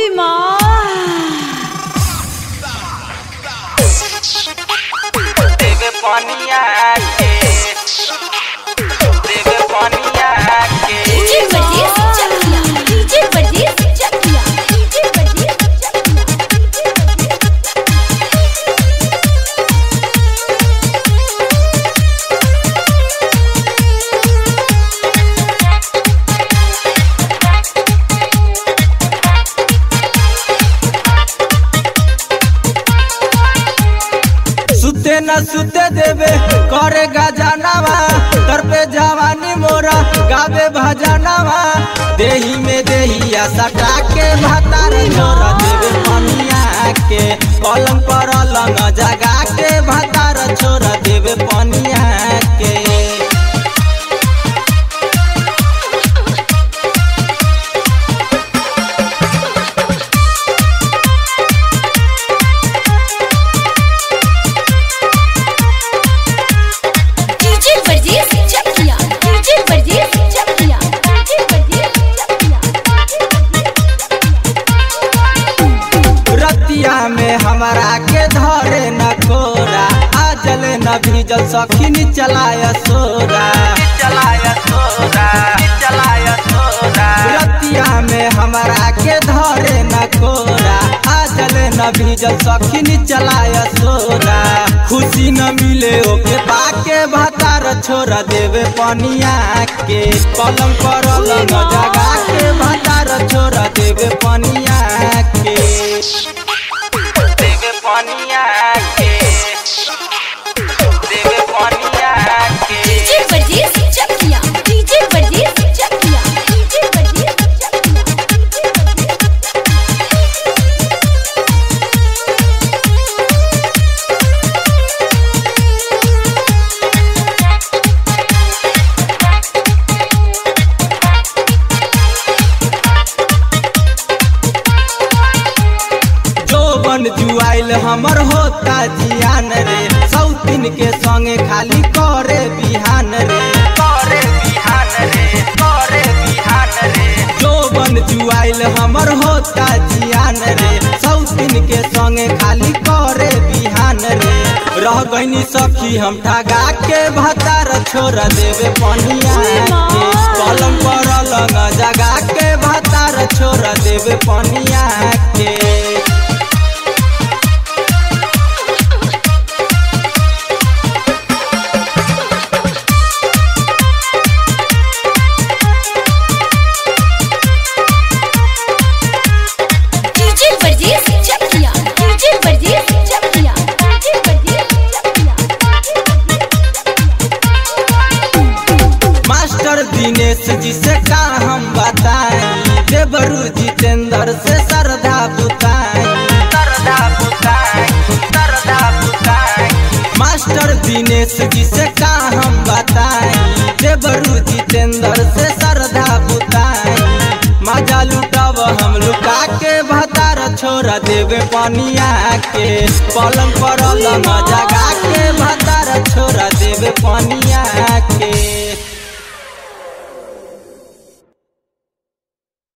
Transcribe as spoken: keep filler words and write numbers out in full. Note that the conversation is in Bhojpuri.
उई माँ देवे पानिया के देवे पानिया के डीजे परदेस चकिया डीजे परदेस चकिया डीजे परदेस सुते न सुते देवे करेगा जानवा तर पे जवानी मोरा गावे भजनवा देही में देहिया सटा के भातार छोरा देवे पनिया के पलंग पर अलंग जगा के भातार छोरा देवे पनिया के डीजे परदेस चकिया डीजे परदेस चकिया डीजे परदेस चकिया रतिया में हमारा के धरे न कोरा आजल न भीजल सखिन चलाय सोरा चलाया सोरा चलाया सोरा रतिया में हमारा के धरे न कोरा आजल न भीजल सखिन चलाय सोरा खुशी न मिले ओके पाके भातार छोरा देवे पनिया के पलंग पर अलंग जगा के भातार छोरा देवे पनिया के देवे पानिया के देवे पानिया के डीजे परदेस चकिया डीजे परदेस चकिया डीजे परदेस चकिया जोबन जुआइल हमर होता जियान रे सौतीन के संगे खाली करे बिहान रे करे बिहान रे करे बिहान रे जोबन जुआइल हमर होता जियान रे सौतीन के संगे खाली करे बिहान रे रह गईनी सखी हम ठगा के भातार छोरा देवे पनिया के पलंग पर अलंग जगा के भातार छोरा देवे पनिया के डीजे परदेस चकिया डीजे परदेस चकिया डीजे परदेस चकिया मास्टर दिनेश जी से का हम बताएं देवरू जितेंद्र से श्रद्धा बुताई सरदा बुताई सरदा बुताई मास्टर दिनेश जी से का हम बताएं देवरू जितेंद्र से श्रद्धा बुताई मजा लुटाव हम लुका के भातार छोरा देवे पनिया के पलंग पर अलंग जगा के भातार छोरा देवे पनिया के